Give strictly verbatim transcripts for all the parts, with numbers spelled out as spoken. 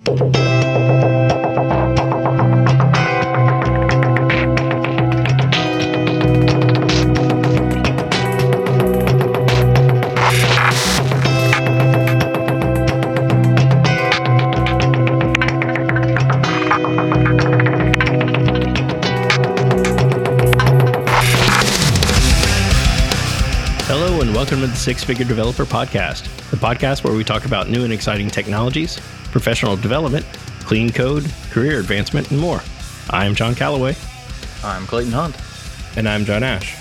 Welcome to the Six Figure Developer Podcast, the podcast where we talk about new and exciting technologies, professional development, clean code, career advancement, and more. I'm John Calloway. I'm Clayton Hunt. And I'm John Ash.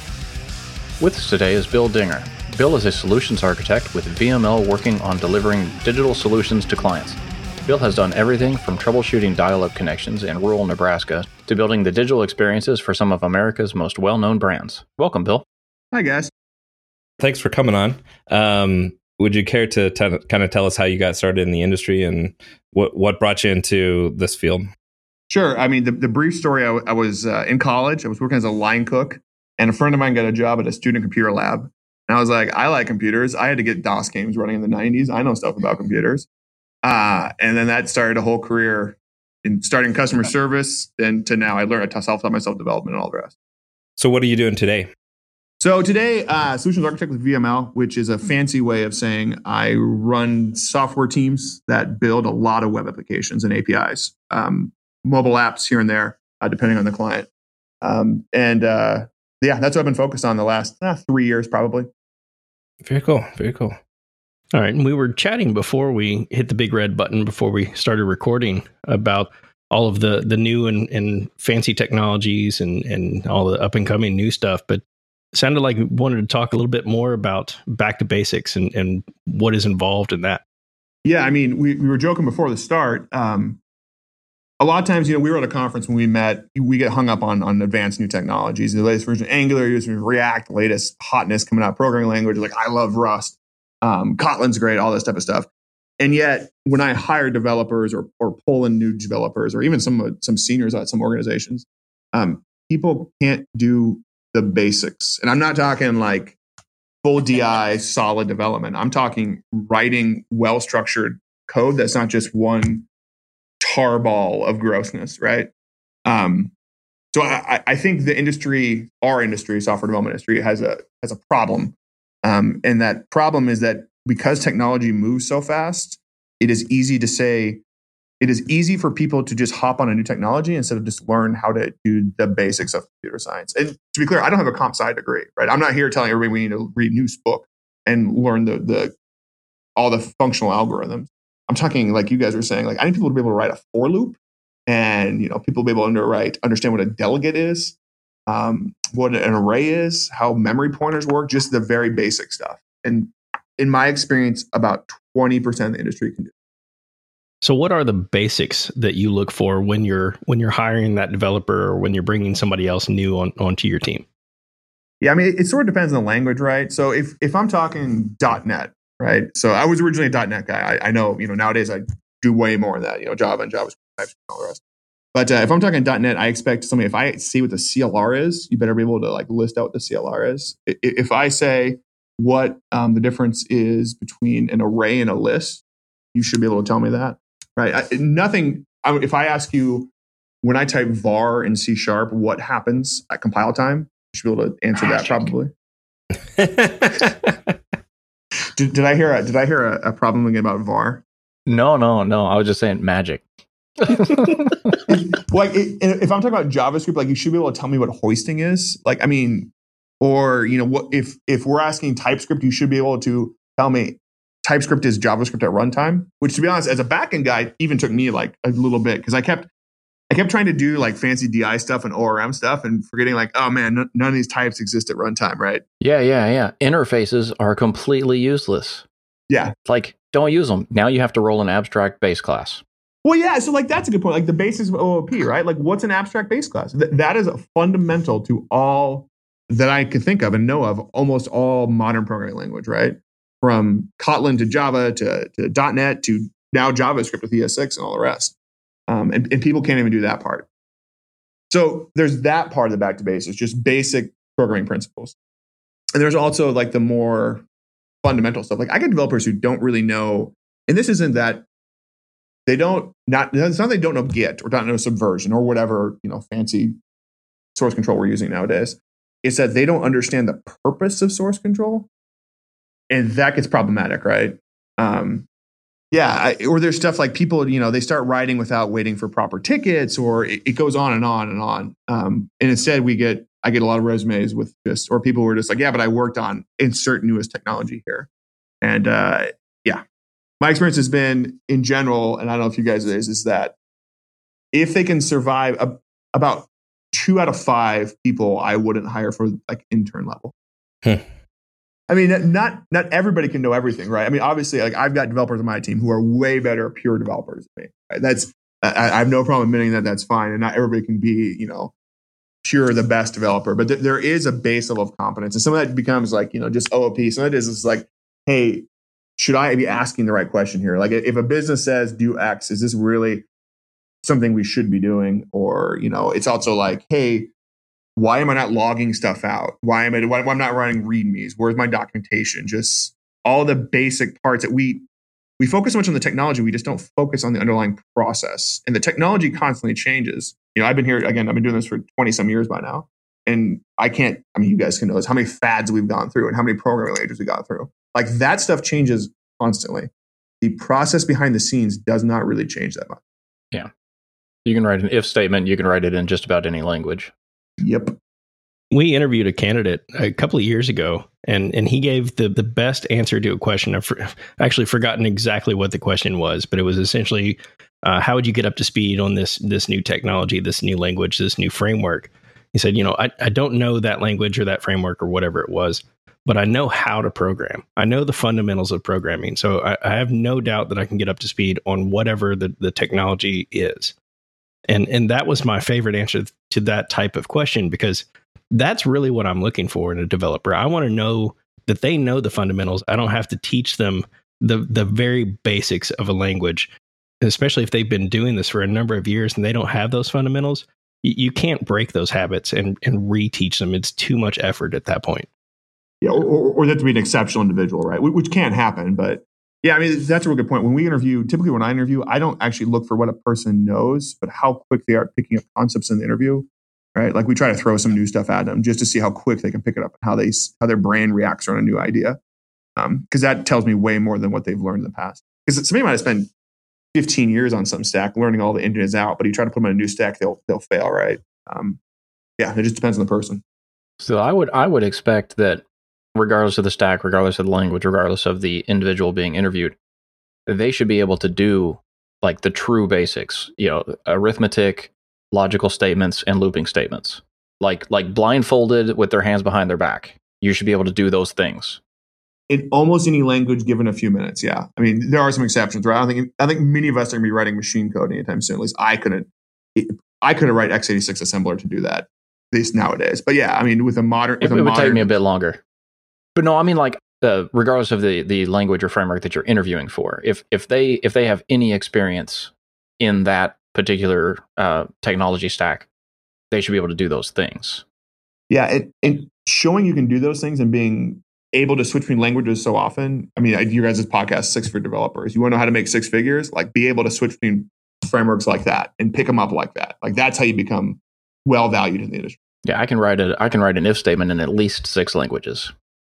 With us today is Bill Dinger. Bill is a solutions architect with V M L working on delivering digital solutions to clients. Bill has done everything from troubleshooting dial-up connections in rural Nebraska to building the digital experiences for some of America's most well-known brands. Welcome, Bill. Hi, guys. Thanks for coming on. Um, would you care to t- kind of tell us how you got started in the industry and what, what brought you into this field? Sure. I mean, the, the brief story, I, w- I was uh, in college. I was working as a line cook, and a friend of mine got a job at a student computer lab. And I was like, I like computers. I had to get DOS games running in the nineties. I know stuff about computers. Uh, and then that started a whole career in starting customer service. Then to now, I learned to self-taught myself development and all the rest. So what are you doing today? So today, uh, solutions architect with V M L, which is a fancy way of saying I run software teams that build a lot of web applications and A P Is, um, mobile apps here and there, uh, depending on the client. Um, and uh, yeah, that's what I've been focused on the last uh, three years, probably. Very cool. Very cool. All right. And we were chatting before we hit the big red button, before we started recording, about all of the the new and, and fancy technologies and, and all the up and coming new stuff. But sounded like we wanted to talk a little bit more about back to basics and, and what is involved in that. Yeah, I mean, we, we were joking before the start. Um, a lot of times, you know, we were at a conference when we met, we get hung up on, on advanced new technologies. The latest version of Angular, using React, the latest hotness coming out programming language. Like, I love Rust. Um, Kotlin's great, all this type of stuff. And yet, when I hire developers or or pull in new developers, or even some some seniors at some organizations, um, people can't do the basics. And I'm not talking like full D I solid development. I'm talking writing well-structured code that's not just one tarball of grossness, right? Um, so I, I think the industry, our industry, software development industry, has a has a problem. Um, and that problem is that because technology moves so fast, it is easy to say, it is easy for people to just hop on a new technology instead of just learn how to do the basics of computer science. And to be clear, I don't have a comp sci degree, right? I'm not here telling everybody we need to read New's book and learn the the all the functional algorithms. I'm talking, like you guys were saying, like I need people to be able to write a for loop, and you know, people to be able to underwrite, understand what a delegate is, um, what an array is, how memory pointers work, just the very basic stuff. And in my experience, about twenty percent of the industry can do. So what are the basics that you look for when you're when you're hiring that developer or when you're bringing somebody else new on onto your team? Yeah, I mean, it, it sort of depends on the language, right? So if if I'm talking .NET, right? So I was originally a .NET guy. I, I know, you know, nowadays I do way more of that, you know, Java and JavaScript and all the rest. But uh, if I'm talking .NET, I expect somebody, if I see what the C L R is, you better be able to like list out what the C L R is. If I say what um, the difference is between an array and a list, you should be able to tell me that. Right. I, nothing. I, if I ask you when I type var in C sharp, what happens at compile time? You should be able to answer that probably. did, did I hear a, did I hear a, a problem again about var? No, no, no. I was just saying magic. Like it, if I'm talking about JavaScript, like you should be able to tell me what hoisting is. Like, I mean, or you know, what if if we're asking TypeScript, you should be able to tell me TypeScript is JavaScript at runtime, which to be honest, as a backend guy, even took me like a little bit because I kept I kept trying to do like fancy D I stuff and O R M stuff and forgetting like, oh man, n- none of these types exist at runtime, right? Yeah, yeah, yeah. Interfaces are completely useless. Yeah. Like, don't use them. Now you have to roll an abstract base class. Well, yeah. So like that's a good point. Like the basics of O O P, right? Like what's an abstract base class? Th- that is fundamental to all that I could think of and know of almost all modern programming language, right? From Kotlin to Java to, to .NET to now JavaScript with E S six and all the rest. Um, and, and people can't even do that part. So there's that part of the back to basics, just basic programming principles. And there's also like the more fundamental stuff. Like I get developers who don't really know, and this isn't that they don't not it's not they don't know Git or don't know Subversion or whatever, you know, fancy source control we're using nowadays. It's that they don't understand the purpose of source control, and that gets problematic, right? Um, yeah, I, or there's stuff like people, you know, they start writing without waiting for proper tickets, or it, it goes on and on and on. Um, and instead, we get I get a lot of resumes with just, or people who are just like, yeah, but I worked on insert newest technology here, and uh, yeah, my experience has been in general, and I don't know if you guys is, is that if they can survive a, about two out of five people, I wouldn't hire for like intern level. Hmm. I mean, not not everybody can know everything, right? I mean, obviously, like I've got developers on my team who are way better pure developers than me. Right? That's I, I have no problem admitting that. That's fine, and not everybody can be, you know, pure the best developer. But th- there is a base level of competence, and some of that becomes like, you know, just O O P. Some of it is it's like, hey, should I be asking the right question here? Like, if a business says do X, is this really something we should be doing? Or, you know, it's also like, hey, why am I not logging stuff out? Why am I, why am I not writing readmes? Where's my documentation? Just all the basic parts that we, we focus so much on the technology. We just don't focus on the underlying process, and the technology constantly changes. You know, I've been here, again, I've been doing this for twenty some years by now. And I can't, I mean, you guys can know this, how many fads we've gone through and how many programming languages we got through. Like that stuff changes constantly. The process behind the scenes does not really change that much. Yeah. You can write an if statement. You can write it in just about any language. Yep. We interviewed a candidate a couple of years ago, and, and he gave the, the best answer to a question. I've for, actually forgotten exactly what the question was, but it was essentially, uh, how would you get up to speed on this this new technology, this new language, this new framework? He said, you know, I, I don't know that language or that framework or whatever it was, but I know how to program. I know the fundamentals of programming. So I, I have no doubt that I can get up to speed on whatever the, the technology is. And and that was my favorite answer to that type of question, because that's really what I'm looking for in a developer. I want to know that they know the fundamentals. I don't have to teach them the the very basics of a language, especially if they've been doing this for a number of years and they don't have those fundamentals. You, you can't break those habits and, and reteach them. It's too much effort at that point. Yeah, or, or, or that to be an exceptional individual, right? Which can happen, but yeah, I mean, that's a real good point. When we interview, typically when I interview, I don't actually look for what a person knows, but how quick they are picking up concepts in the interview, right? Like we try to throw some new stuff at them just to see how quick they can pick it up and how they how their brain reacts on a new idea. Because um, that tells me way more than what they've learned in the past. Because somebody might have spent fifteen years on some stack learning all the in and outs out, but you try to put them on a new stack, they'll they'll fail, right? Um, yeah, it just depends on the person. So I would I would expect that, regardless of the stack, regardless of the language, regardless of the individual being interviewed, they should be able to do like the true basics, you know, arithmetic, logical statements, and looping statements. Like like blindfolded with their hands behind their back. You should be able to do those things. In almost any language given a few minutes, yeah. I mean, there are some exceptions, right? I don't think I think many of us are going to be writing machine code anytime soon. At least I couldn't. I couldn't write x eighty-six assembler to do that, at least nowadays. But yeah, I mean, with a modern, with it, a it would modern, take me a bit longer. But no, I mean, like, uh, regardless of the, the language or framework that you're interviewing for, if if they if they have any experience in that particular uh, technology stack, they should be able to do those things. Yeah, it, and showing you can do those things and being able to switch between languages so often. I mean, you guys' podcast, Six for Developers. You want to know how to make six figures? Like, be able to switch between frameworks like that and pick them up like that. Like, that's how you become well valued in the industry. Yeah, I can write a I can write an if statement in at least six languages.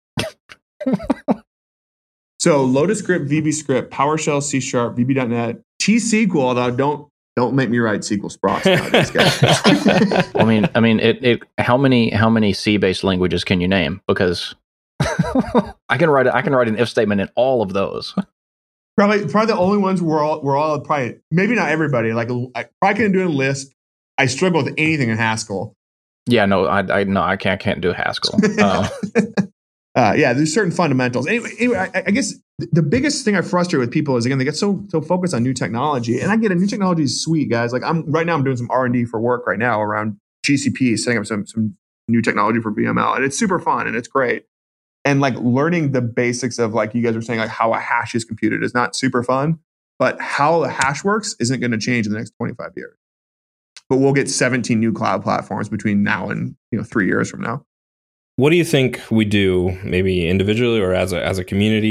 So Lotus Script, V B Script, PowerShell, C Sharp, V B dot net, T S Q L. Although don't don't make me write S Q L sprox nowadays, guys. I mean, I mean, it, it. How many how many C based languages can you name? Because I can write I can write an if statement in all of those. Probably probably the only ones we're all we're all probably maybe not everybody. Like I probably can do a Lisp. I struggle with anything in Haskell. Yeah, no, I I no I can't can't do Haskell. Uh, Uh, yeah, there's certain fundamentals. Anyway, anyway I, I guess the biggest thing I frustrate with people is, again, they get so so focused on new technology. And I get it, new technology is sweet, guys. Like I'm right now, I'm doing some R and D for work right now around G C P, setting up some some new technology for V M L, and it's super fun and it's great. And like learning the basics of, like you guys were saying, like how a hash is computed is not super fun, but how the hash works isn't going to change in the next twenty-five years. But we'll get seventeen new cloud platforms between now and, you know, three years from now. What do you think we do, maybe individually or as a as a community,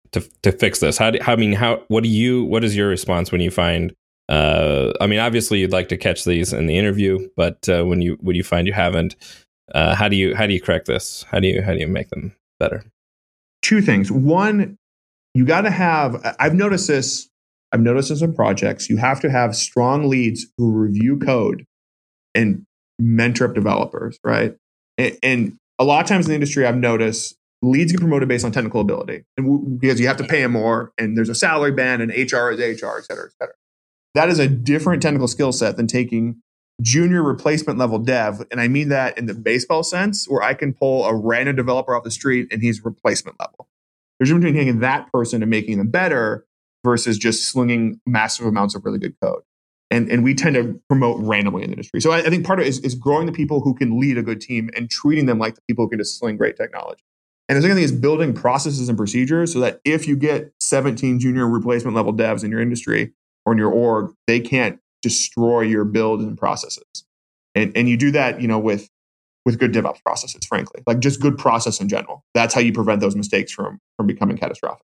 to to fix this? How do, how I mean how what do you what is your response when you find? Uh, I mean, obviously you'd like to catch these in the interview, but uh, when you when you find you haven't, uh, how do you how do you correct this? How do you how do you make them better? Two things. One, you got to have. I've noticed this. I've noticed this in projects. You have to have strong leads who review code and mentor up developers, right? And, and a lot of times in the industry, I've noticed leads get promoted based on technical ability, and w- because you have to pay them more, and there's a salary band, and H R is H R, et cetera, et cetera. That is a different technical skill set than taking junior replacement level dev. And I mean that in the baseball sense, where I can pull a random developer off the street and he's replacement level. There's a difference between taking that person and making them better versus just slinging massive amounts of really good code. And, and we tend to promote randomly in the industry. So I, I think part of it is, is growing the people who can lead a good team and treating them like the people who can just sling great technology. And the second thing is building processes and procedures so that if you get seventeen junior replacement level devs in your industry, or in your org, they can't destroy your build and processes. And and you do that, you know, with with good DevOps processes, frankly, like just good process in general. That's how you prevent those mistakes from from becoming catastrophic.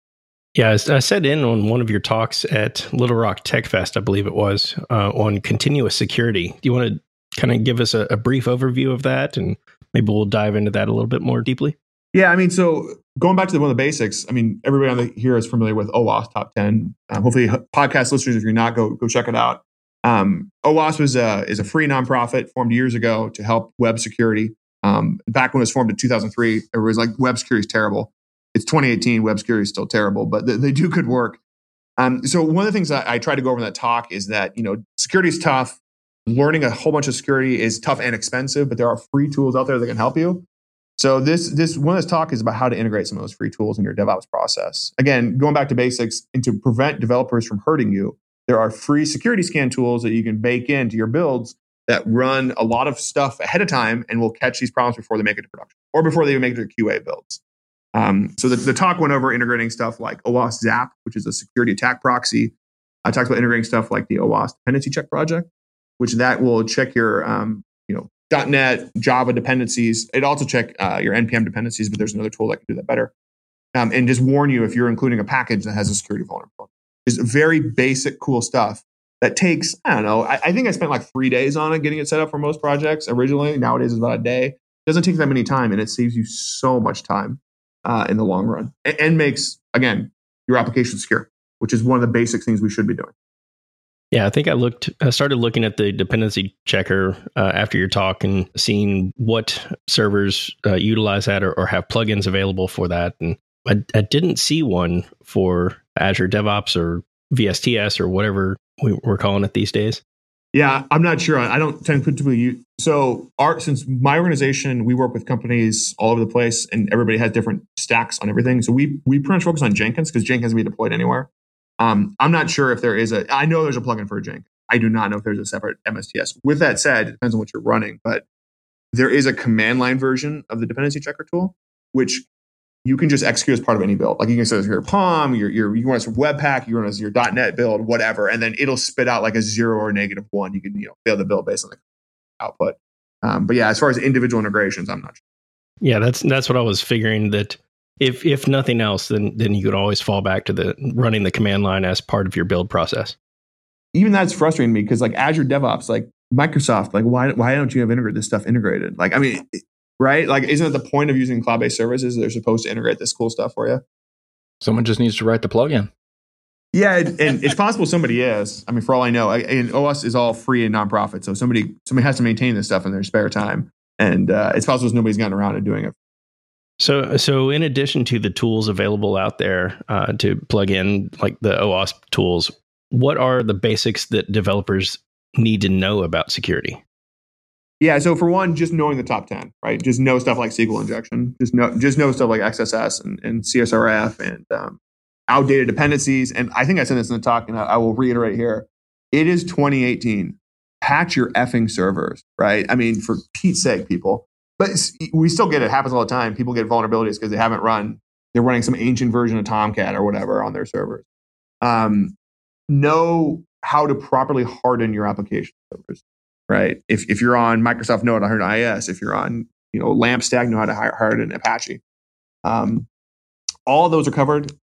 Yeah, I, I sat in on one of your talks at Little Rock Tech Fest, I believe it was, uh, on continuous security. Do you want to kind of give us a, a brief overview of that, and maybe we'll dive into that a little bit more deeply? Yeah, I mean, so going back to the, one of the basics, I mean, everybody on the, here is familiar with OWASP Top ten. Um, hopefully, podcast listeners, if you're not, go go check it out. Um, OWASP is a, is a free nonprofit formed years ago to help web security. Um, back when it was formed in two thousand three, it was like web security is terrible. It's twenty eighteen, web security is still terrible, but they, they do good work. Um, so one of the things I, I try to go over in that talk is that, you know, security is tough. Learning a whole bunch of security is tough and expensive, but there are free tools out there that can help you. So this this one of this talk is about how to integrate some of those free tools in your DevOps process. Again, going back to basics, and to prevent developers from hurting you, there are free security scan tools that you can bake into your builds that run a lot of stuff ahead of time and will catch these problems before they make it to production or before they even make it to Q A builds. Um, so the, the talk went over integrating stuff like OWASP Zap, which is a security attack proxy. I talked about integrating stuff like the OWASP dependency check project, which that will check your um, you know, .NET, Java dependencies. It also check uh, your N P M dependencies, but there's another tool that can do that better. Um, and just warn you if you're including a package that has a security vulnerability. It's very basic, cool stuff that takes, I don't know, I, I think I spent like three days on it, getting it set up for most projects originally. Nowadays it's about a day. It doesn't take that many time, and it saves you so much time uh, in the long run. And, and makes, again, your application secure, which is one of the basic things we should be doing. Yeah, I think I looked. I started looking at the dependency checker uh, after your talk and seeing what servers uh, utilize that or, or have plugins available for that. And I, I didn't see one for Azure DevOps or V S T S or whatever we, we're calling it these days. Yeah, I'm not sure. I don't tend to typically use. So, our since my organization, we work with companies all over the place, and everybody has different stacks on everything. So we we pretty much focus on Jenkins because Jenkins can be deployed anywhere. Um, I'm not sure if there is a, I know there's a plugin for Jenkins. I do not know if there's a separate M S T S. With that said, it depends on what you're running, but there is a command line version of the dependency checker tool, which you can just execute as part of any build. Like you can say your P O M, your, your, you run as Webpack, you run as your .NET build, whatever, and then it'll spit out like a zero or a negative one. You can, you know, fail the build based on the output. Um, but yeah, as far as individual integrations, I'm not sure. Yeah, that's, that's what I was figuring that If if nothing else, then then you could always fall back to the running the command line as part of your build process. Even that's frustrating me because like Azure DevOps, like Microsoft, like why why don't you have integrate this stuff integrated? Like I mean, right? Like isn't it the point of using cloud-based services? They're supposed to integrate this cool stuff for you. Someone just needs to write the plugin. Yeah, and it's possible somebody is. I mean, for all I know, and OWASP is all free and nonprofit, so somebody somebody has to maintain this stuff in their spare time, and uh, it's possible nobody's gotten around to doing it. So, so in addition to the tools available out there uh, to plug in, like the OWASP tools, what are the basics that developers need to know about security? Yeah, so for one, just knowing the top ten, right? Just know stuff like S Q L injection. Just know, just know stuff like X S S and, and C S R F and um, outdated dependencies. And I think I said this in the talk, and I, I will reiterate here. It is twenty eighteen. Patch your effing servers, right? I mean, for Pete's sake, people. But we still get it. It happens all the time. People get vulnerabilities because they haven't run. They're running some ancient version of Tomcat or whatever on their servers. Um, know how to properly harden your application servers, right? If if you're on Microsoft Node, harden I S. If you're on you know LAMP Stack, know how to harden Apache. Um, all of those are covered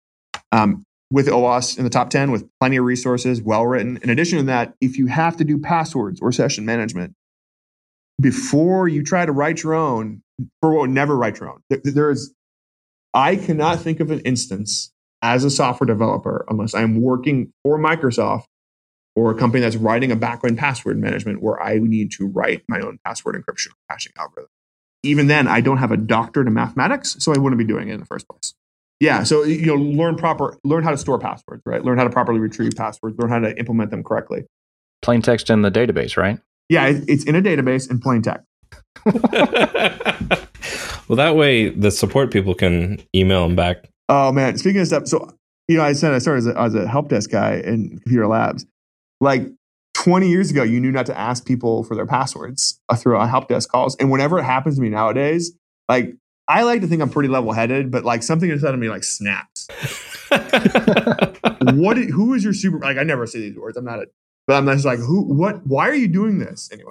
Um, with OWASP in the top ten, with plenty of resources, well written. In addition to that, if you have to do passwords or session management, before you try to write your own, or well, never write your own. There, there's, I cannot think of an instance as a software developer, unless I'm working for Microsoft or a company that's writing a backend password management, where I need to write my own password encryption hashing algorithm. Even then, I don't have a doctorate in mathematics, so I wouldn't be doing it in the first place. Yeah, so you know, learn proper, learn how to store passwords, right? Learn how to properly retrieve passwords, learn how to implement them correctly. Plain text in the database, right? Yeah, it's in a database in plain text. Well, that way the support people can email them back. Oh man, speaking of stuff, so you know, I said I started as a, as a help desk guy in computer labs. Like twenty years ago, you knew not to ask people for their passwords through a help desk calls, and whenever it happens to me nowadays, like. I like to think I'm pretty level-headed, but like something inside of me like snaps. What? Who is your super? Like I never say these words. I'm not a, but I'm just like, who? What? Why are you doing this anyway?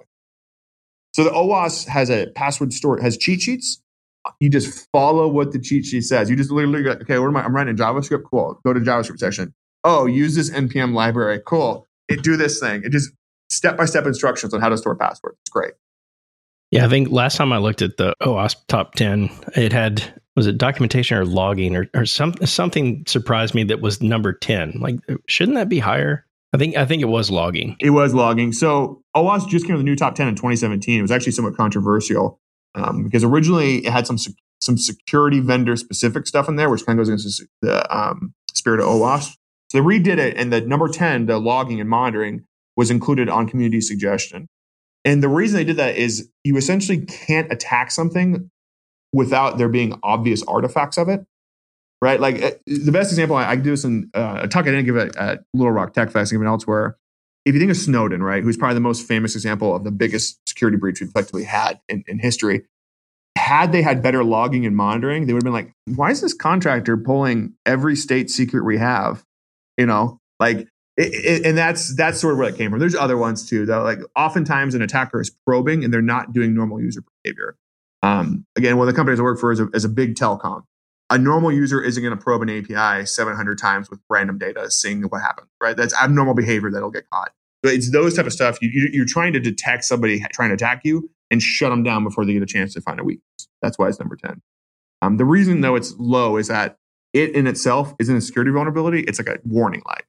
So the OWASP has a password store, has cheat sheets. You just follow what the cheat sheet says. You just literally go, okay, what am I? I'm writing JavaScript. Cool. Go to JavaScript section. Oh, use this N P M library. Cool. It do this thing. It just step-by-step instructions on how to store passwords. It's great. Yeah, I think last time I looked at the OWASP top ten, it had, was it documentation or logging or, or some, something surprised me that was number ten. Like, shouldn't that be higher? I think I think it was logging. It was logging. So OWASP just came to the new top ten in twenty seventeen. It was actually somewhat controversial um, because originally it had some some security vendor specific stuff in there, which kind of goes against the um, spirit of OWASP. So they redid it, and the number ten, the logging and monitoring, was included on community suggestion. And the reason they did that is you essentially can't attack something without there being obvious artifacts of it, right? Like uh, the best example, I, I do this in uh, a talk I didn't give at, at Little Rock Tech Fest, given elsewhere. If you think of Snowden, right, who's probably the most famous example of the biggest security breach we've effectively had in, in history, had they had better logging and monitoring, they would have been like, why is this contractor pulling every state secret we have? You know, like, It, it, and that's that's sort of where it came from. There's other ones too, though. Like oftentimes an attacker is probing and they're not doing normal user behavior. Um, again, one of the companies I work for is a, is a big telecom. A normal user isn't going to probe an A P I seven hundred times with random data, seeing what happens. Right? That's abnormal behavior that'll get caught. So it's those type of stuff. You, you, you're trying to detect somebody trying to attack you and shut them down before they get a chance to find a weakness. That's why it's number ten. Um, the reason though it's low is that it in itself isn't a security vulnerability. It's like a warning light.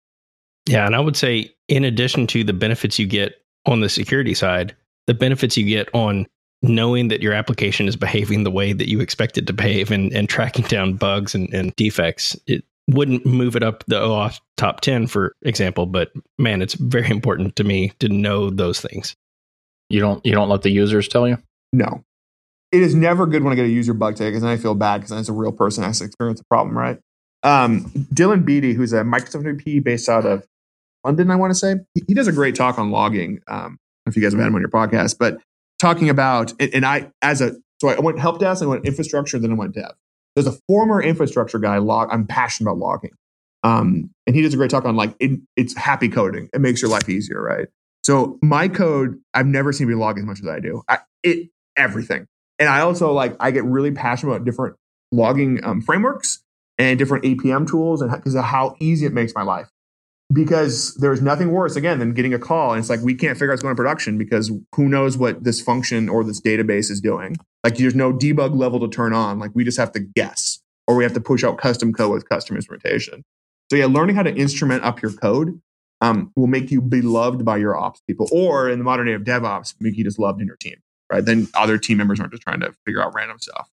Yeah, and I would say in addition to the benefits you get on the security side, the benefits you get on knowing that your application is behaving the way that you expect it to behave and, and tracking down bugs and, and defects, it wouldn't move it up the OWASP top ten, for example. But man, it's very important to me to know those things. You don't you don't let the users tell you? No. It is never good when I get a user bug tag because then I feel bad because as a real person has to experience a problem, right? Um, Dylan Beatty, who's a Microsoft M V P based out of London, I want to say, he, he does a great talk on logging. Um, I don't know if you guys have had him on your podcast, but talking about, and I, as a, so I went help desk, I went infrastructure, then I went dev. There's a former infrastructure guy, log, I'm passionate about logging. Um, and he does a great talk on like, it, it's happy coding. It makes your life easier, right? So my code, I've never seen me log as much as I do. I, it, everything. And I also like, I get really passionate about different logging um, frameworks and different A P M tools and because of how easy it makes my life. Because there's nothing worse, again, than getting a call and it's like, we can't figure out what's going to production because who knows what this function or this database is doing. Like there's no debug level to turn on. Like we just have to guess or we have to push out custom code with custom instrumentation. So yeah, learning how to instrument up your code um, will make you beloved by your ops people, or in the modern day of DevOps, make you just loved in your team, right? Then other team members aren't just trying to figure out random stuff.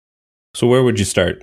So where would you start?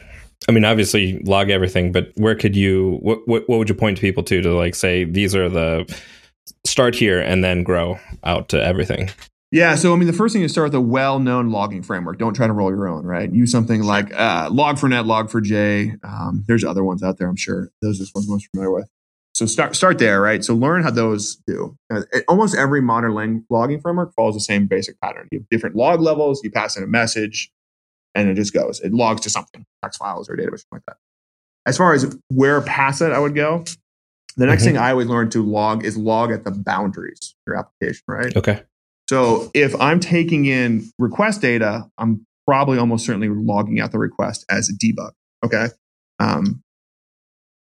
I mean, obviously log everything, but where could you, what, what, what would you point to people to, to like say, these are the, start here and then grow out to everything? Yeah. So, I mean, the first thing is start with a well-known logging framework. Don't try to roll your own, right? Use something like uh, log four net, log four j. Um, there's other ones out there, I'm sure. Those are the ones I'm most familiar with. So start start there, right? So learn how those do. Uh, it, almost every modern lang- logging framework follows the same basic pattern. You have different log levels. You pass in a message. And it just goes. It logs to something, text files or database, something like that. As far as where past it I would go, the next mm-hmm. thing I always learn to log is log at the boundaries of your application, right? Okay. So if I'm taking in request data, I'm probably almost certainly logging out the request as a debug, okay? Um,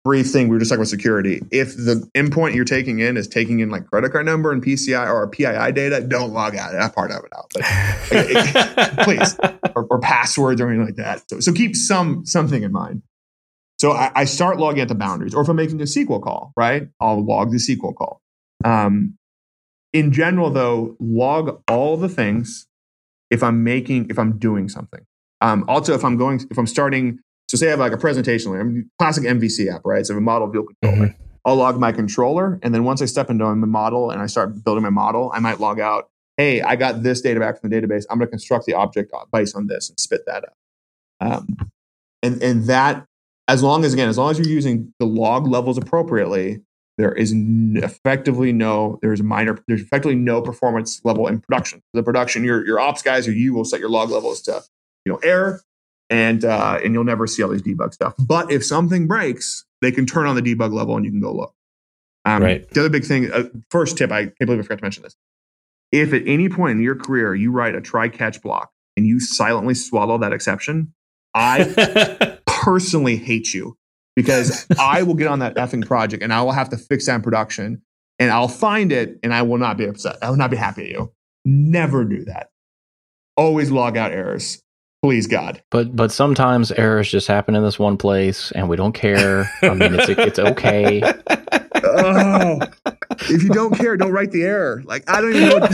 brief thing. We were just talking about security. If the endpoint you're taking in is taking in like credit card number and P C I or P I I data, don't log out that part of it out. But it, it, please, or, or passwords or anything like that. So, so keep some something in mind. So I, I start logging at the boundaries. Or if I'm making a S Q L call, right, I'll log the S Q L call. Um, in general, though, log all the things if I'm making, if I'm doing something. Um, also, if I'm going, if I'm starting, so say I have like a presentation, like a classic M V C app, right? So I have a model view controller. Mm-hmm. I'll log my controller. And then once I step into my model and I start building my model, I might log out, hey, I got this data back from the database. I'm going to construct the object based on this and spit that out. Um, and, and that, as long as, again, as long as you're using the log levels appropriately, there is n- effectively no, there's minor, there's effectively no performance level in production. The production, your, your ops guys or you will set your log levels to, you know, error, and uh, and you'll never see all these debug stuff. But if something breaks, they can turn on the debug level and you can go look. Um, right. The other big thing, uh, first tip, I can't believe I forgot to mention this. If at any point in your career you write a try-catch block and you silently swallow that exception, I personally hate you, because I will get on that effing project and I will have to fix that in production and I'll find it and I will not be upset. I will not be happy at you. Never do that. Always log out errors. Please, God. But but sometimes errors just happen in this one place and we don't care. I mean, it's it's okay. Oh, if you don't care, don't write the error. Like, I don't even know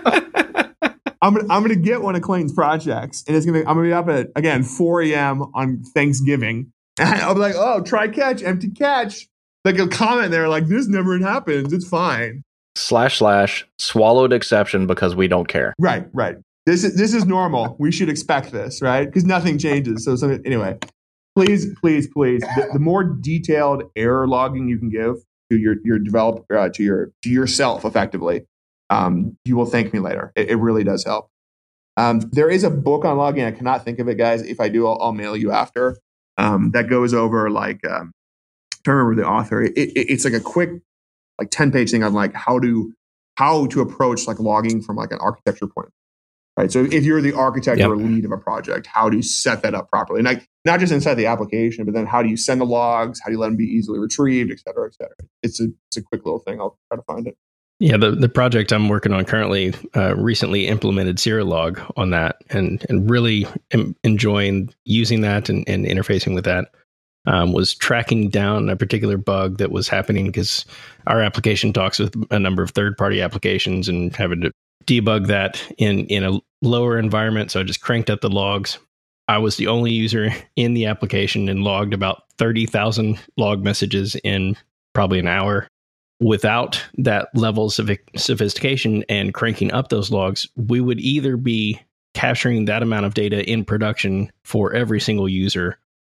what I'm gonna, I'm gonna get one of Clayton's projects, and it's gonna I'm gonna be up at again four a.m. on Thanksgiving, and I'll be like, oh, try catch, empty catch. Like a comment there, like this never happens. It's fine. Slash slash swallowed exception because we don't care. Right, right. This is this is normal. We should expect this, right? Because nothing changes. So, so anyway, please, please, please. The, the more detailed error logging you can give to your your developer uh, to your to yourself effectively, um, you will thank me later. It, it really does help. Um, there is a book on logging. I cannot think of it, guys. If I do, I'll, I'll mail you after. Um, that goes over like um, I don't remember the author. It, it, it's like a quick like ten page thing on like how to how to approach like logging from like an architecture point. Right. So if you're the architect yep. or lead of a project, how do you set that up properly? And like, not just inside the application, but then how do you send the logs? How do you let them be easily retrieved, et cetera, et cetera? It's a, it's a quick little thing. I'll try to find it. Yeah, the, the project I'm working on currently uh, recently implemented Zerolog on that, and and really am enjoying using that and, and interfacing with that. Um, was tracking down a particular bug that was happening because our application talks with a number of third-party applications and having to debug that in, in a lower environment. So I just cranked up the logs. I was the only user in the application and logged about thirty thousand log messages in probably an hour. Without that levels of sophistication and cranking up those logs, we would either be capturing that amount of data in production for every single user,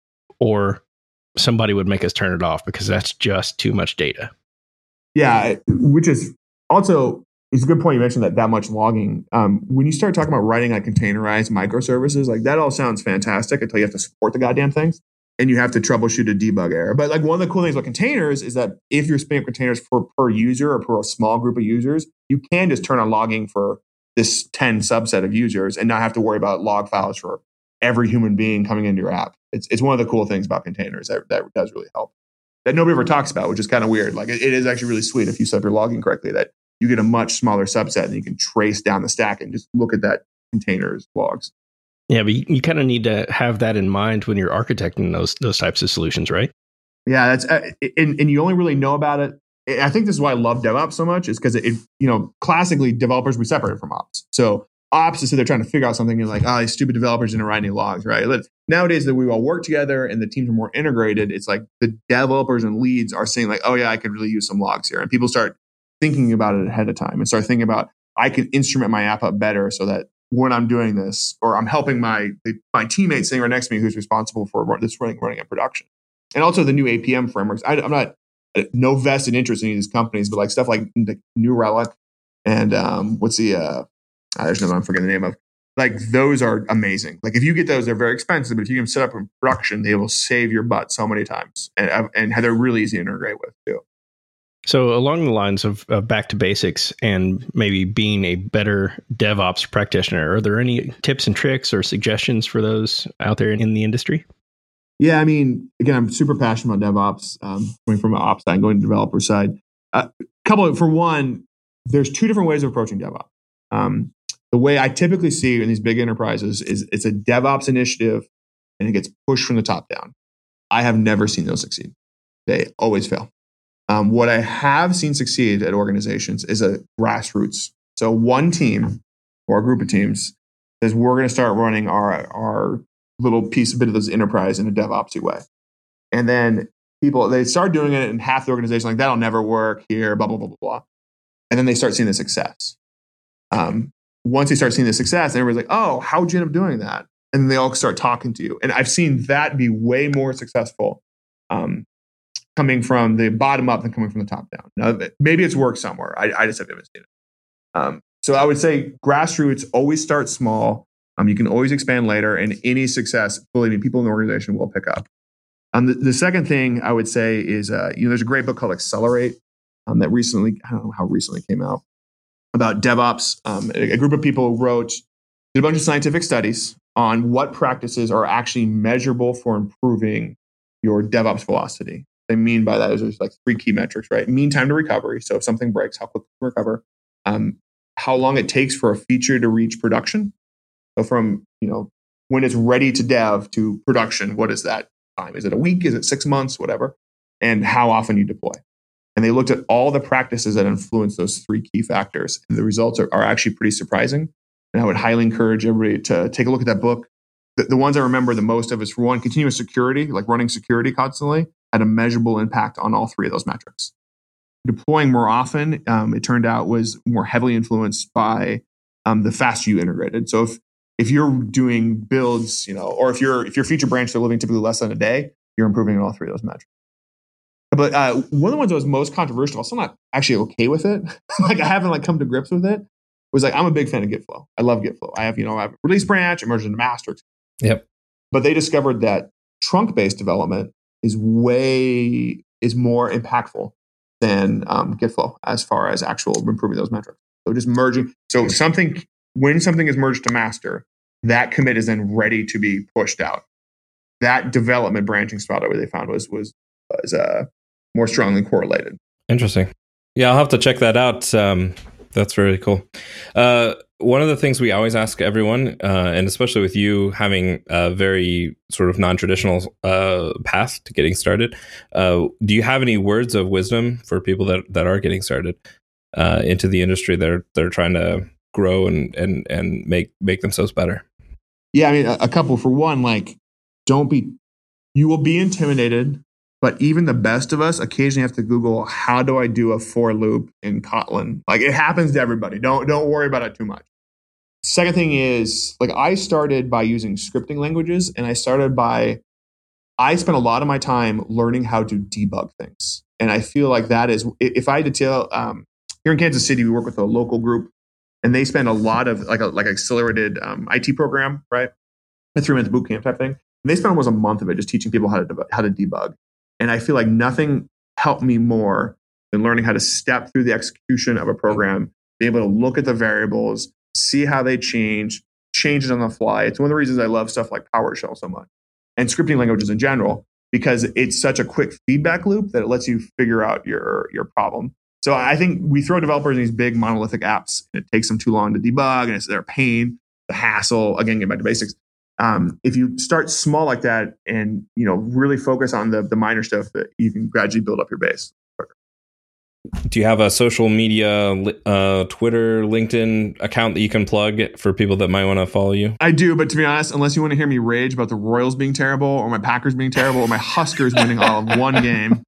or somebody would make us turn it off because that's just too much data. Yeah, which is also, it's a good point you mentioned that that much logging. Um, when you start talking about writing like containerized microservices, like that all sounds fantastic until you have to support the goddamn things and you have to troubleshoot a debug error. But like one of the cool things about containers is that if you're spinning up containers for per user or per a small group of users, you can just turn on logging for this ten subset of users and not have to worry about log files for every human being coming into your app. It's it's one of the cool things about containers that, that does really help. That nobody ever talks about, which is kind of weird. Like it, it is actually really sweet if you set up your logging correctly, that you get a much smaller subset and you can trace down the stack and just look at that containers logs. Yeah, but you, you kind of need to have that in mind when you're architecting those those types of solutions, right? Yeah, that's uh, and, and you only really know about it. I think this is why I love DevOps so much, is because it, you know, classically developers we separated from ops. So ops is so they're trying to figure out something. You're like, oh, these stupid developers didn't write any logs, right? Nowadays that we all work together and the teams are more integrated, it's like the developers and leads are saying like, oh yeah, I could really use some logs here, and people start thinking about it ahead of time and start thinking about I can instrument my app up better so that when I'm doing this, or I'm helping my my teammate sitting right next to me who's responsible for this running running in production, and also the new A P M frameworks. I, I'm not no vested interest in any of these companies, but like stuff like the New Relic and um, what's the uh, there's no I'm forgetting the name of. Like those are amazing. Like if you get those, they're very expensive, but if you can set up in production, they will save your butt so many times, and and they're really easy to integrate with too. So along the lines of, of back to basics and maybe being a better DevOps practitioner, are there any tips and tricks or suggestions for those out there in the industry? Yeah, I mean, again, I'm super passionate about DevOps, um, coming from an ops side, going to developer side. A uh, couple of, for one, there's two different ways of approaching DevOps. Um, the way I typically see in these big enterprises is it's a DevOps initiative and it gets pushed from the top down. I have never seen those succeed. They always fail. Um, what I have seen succeed at organizations is a grassroots. So one team or a group of teams says, we're going to start running our, our little piece, a bit of this enterprise in a DevOpsy way. And then people, they start doing it and half the organization, like, that'll never work here, blah, blah, blah, blah, blah. And then they start seeing the success. Um, once they start seeing the success, everybody's like, oh, how'd you end up doing that? And then they all start talking to you. And I've seen that be way more successful um, coming from the bottom up than coming from the top down. Now, maybe it's worked somewhere. I, I just haven't seen it. Um, so I would say grassroots, always start small. Um, you can always expand later, and any success, believe me, people in the organization will pick up. Um, the, the second thing I would say is, uh, you know, there's a great book called Accelerate um, that recently, I don't know how recently came out, about DevOps. Um, a, a group of people wrote, did a bunch of scientific studies on what practices are actually measurable for improving your DevOps velocity. What I mean by that is there's like three key metrics, right? Mean time to recovery. So if something breaks, how quick to recover. Um, how long it takes for a feature to reach production. So from, you know, when it's ready to dev to production, what is that time? Is it a week? Is it six months? Whatever. And how often you deploy. And they looked at all the practices that influence those three key factors. And the results are, are actually pretty surprising. And I would highly encourage everybody to take a look at that book. The, the ones I remember the most of is, for one, continuous security, like running security constantly, had a measurable impact on all three of those metrics. Deploying more often, um, it turned out, was more heavily influenced by um, the faster you integrated. So if if you're doing builds, you know, or if you're if your feature branch are living typically less than a day, you're improving in all three of those metrics. But uh, one of the ones that was most controversial, I'm still not actually okay with it. Like, I haven't like come to grips with it. Was like, I'm a big fan of Gitflow. I love Gitflow. I have, you know, I have a release branch, it merged into master. Yep. But they discovered that trunk-based development is way is more impactful than um, Gitflow as far as actual improving those metrics. So just merging. So something, when something is merged to master, that commit is then ready to be pushed out. That development branching spot where they found was was was uh, more strongly correlated. Interesting. Yeah, I'll have to check that out. Um, that's really cool. Uh, one of the things we always ask everyone, uh, and especially with you having a very sort of non-traditional uh, path to getting started, uh, do you have any words of wisdom for people that, that are getting started uh, into the industry? They're they're trying to grow and and and make make themselves better. Yeah, I mean, a, a couple. For one, like, don't be. You will be intimidated. But even the best of us occasionally have to Google, how do I do a for loop in Kotlin? Like, it happens to everybody. Don't don't worry about it too much. Second thing is, like, I started by using scripting languages, and I started by, I spent a lot of my time learning how to debug things. And I feel like that is, if I had to tell, um, here in Kansas City, we work with a local group, and they spend a lot of, like, a like accelerated um, I T program, right? A three-month boot camp type thing. And they spent almost a month of it just teaching people how to deb- how to debug. And I feel like nothing helped me more than learning how to step through the execution of a program, be able to look at the variables, see how they change, change it on the fly. It's one of the reasons I love stuff like PowerShell so much and scripting languages in general, because it's such a quick feedback loop that it lets you figure out your, your problem. So I think we throw developers in these big monolithic apps, and it takes them too long to debug, and it's their pain, the hassle, again, get back to basics. Um, if you start small like that and, you know, really focus on the the minor stuff, that you can gradually build up your base. Do you have a social media, uh, Twitter, LinkedIn account that you can plug for people that might want to follow you? I do, but to be honest, unless you want to hear me rage about the Royals being terrible, or my Packers being terrible, or my Huskers winning all of one game.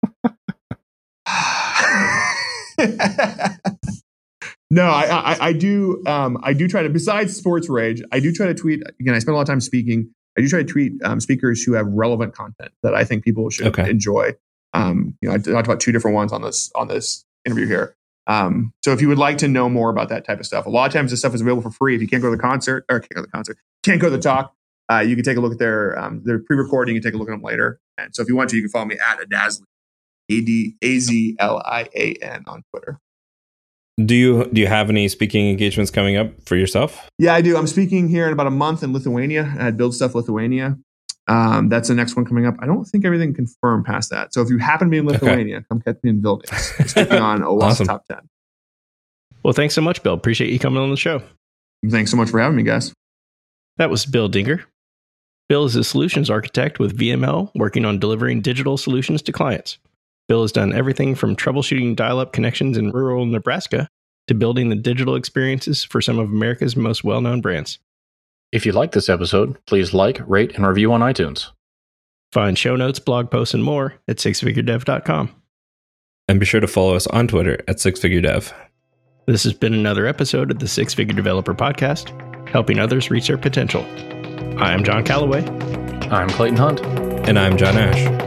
No, I, I, I do. Um, I do try to. Besides sports rage, I do try to tweet. Again, I spend a lot of time speaking. I do try to tweet um, speakers who have relevant content that I think people should okay. enjoy. Um, you know, I talked about two different ones on this on this interview here. Um, so if you would like to know more about that type of stuff, a lot of times this stuff is available for free. If you can't go to the concert or can't go to the concert, can't go to the talk, uh, you can take a look at their um, their pre-recording. You can take a look at them later. And so if you want to, you can follow me at Adazlian, A D A Z L I A N on Twitter. Do you do you have any speaking engagements coming up for yourself? Yeah, I do. I'm speaking here in about a month in Lithuania at Build Stuff Lithuania. Um, that's the next one coming up. I don't think everything confirmed past that. So if you happen to be in Lithuania, okay. come catch me in Vilnius. It's taking on OWASP awesome. Top ten. Well, thanks so much, Bill. Appreciate you coming on the show. Thanks so much for having me, guys. That was Bill Dinger. Bill is a solutions architect with V M L, working on delivering digital solutions to clients. Bill has done everything from troubleshooting dial-up connections in rural Nebraska to building the digital experiences for some of America's most well-known brands. If you like this episode, please like, rate, and review on iTunes. Find show notes, blog posts, and more at six figure dev dot com. And be sure to follow us on Twitter at six figure dev. This has been another episode of the Six Figure Developer Podcast, helping others reach their potential. I am John Calloway. I'm Clayton Hunt. And I'm John Ash.